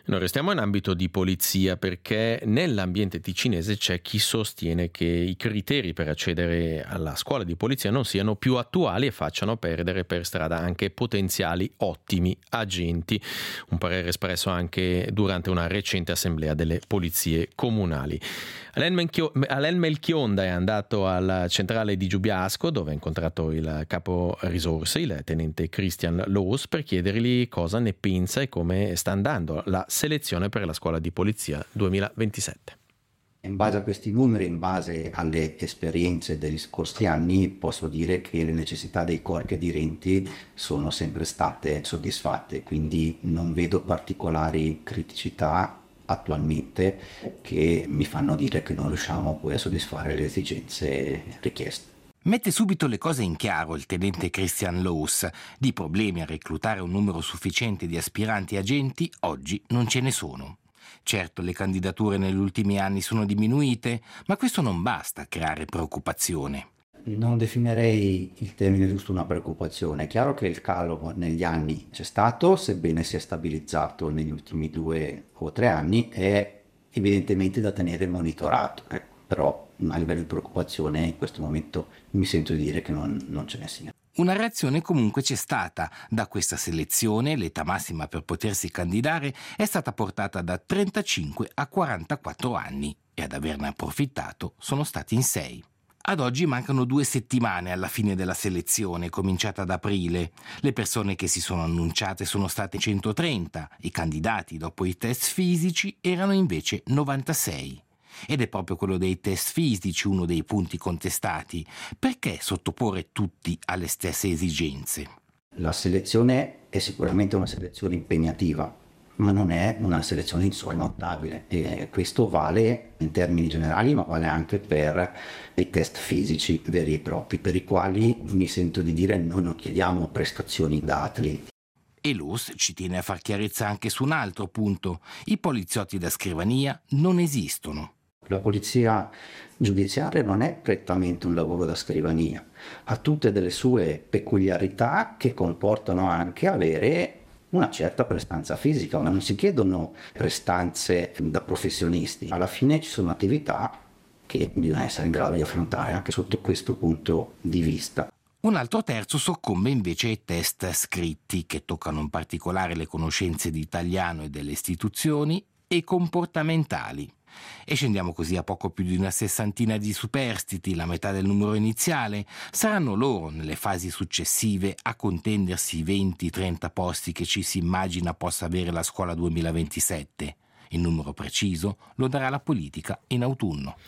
Noi restiamo in ambito di polizia perché nell'ambiente ticinese c'è chi sostiene che i criteri per accedere alla scuola di polizia non siano più attuali e facciano perdere per strada anche potenziali ottimi agenti. Un parere espresso anche durante una recente assemblea delle polizie comunali. Alain Melchionda è andato alla centrale di Giubiasco, dove ha incontrato il capo risorse, il tenente Christian Loos, per chiedergli cosa ne pensa e come sta andando la selezione per la scuola di polizia 2027. In base a questi numeri, in base alle esperienze degli scorsi anni, posso dire che le necessità dei corpi aderenti sono sempre state soddisfatte, quindi non vedo particolari criticità attualmente che mi fanno dire che non riusciamo poi a soddisfare le esigenze richieste. Mette subito le cose in chiaro il tenente Christian Loos. Di problemi a reclutare un numero sufficiente di aspiranti agenti oggi non ce ne sono. Certo, le candidature negli ultimi anni sono diminuite, ma questo non basta a creare preoccupazione. Non definirei il termine giusto una preoccupazione. È chiaro che il calo negli anni c'è stato, sebbene sia stabilizzato negli ultimi 2 o 3 anni, è evidentemente da tenere monitorato. Però a livello di preoccupazione in questo momento mi sento di dire che non ce ne sia. Una reazione comunque c'è stata. Da questa selezione l'età massima per potersi candidare è stata portata da 35 a 44 anni e ad averne approfittato sono stati in 6. Ad oggi mancano 2 settimane alla fine della selezione, cominciata ad aprile. Le persone che si sono annunciate sono state 130, i candidati dopo i test fisici erano invece 96. Ed è proprio quello dei test fisici uno dei punti contestati. Perché sottoporre tutti alle stesse esigenze? La selezione è sicuramente una selezione impegnativa, ma non è una selezione insormontabile, e questo vale in termini generali, ma vale anche per i test fisici veri e propri, per i quali mi sento di dire noi non chiediamo prestazioni da atleti. E Loos ci tiene a far chiarezza anche su un altro punto. I poliziotti da scrivania non esistono. La polizia giudiziaria non è prettamente un lavoro da scrivania, ha tutte delle sue peculiarità che comportano anche avere una certa prestanza fisica, ma non si chiedono prestanze da professionisti. Alla fine ci sono attività che bisogna essere in grado di affrontare anche sotto questo punto di vista. Un altro terzo soccombe invece ai test scritti, che toccano in particolare le conoscenze di italiano e delle istituzioni e comportamentali. E scendiamo così a poco più di una 60 di superstiti, la metà del numero iniziale. Saranno loro, nelle fasi successive, a contendersi i 20-30 posti che ci si immagina possa avere la scuola 2027. Il numero preciso lo darà la politica in autunno.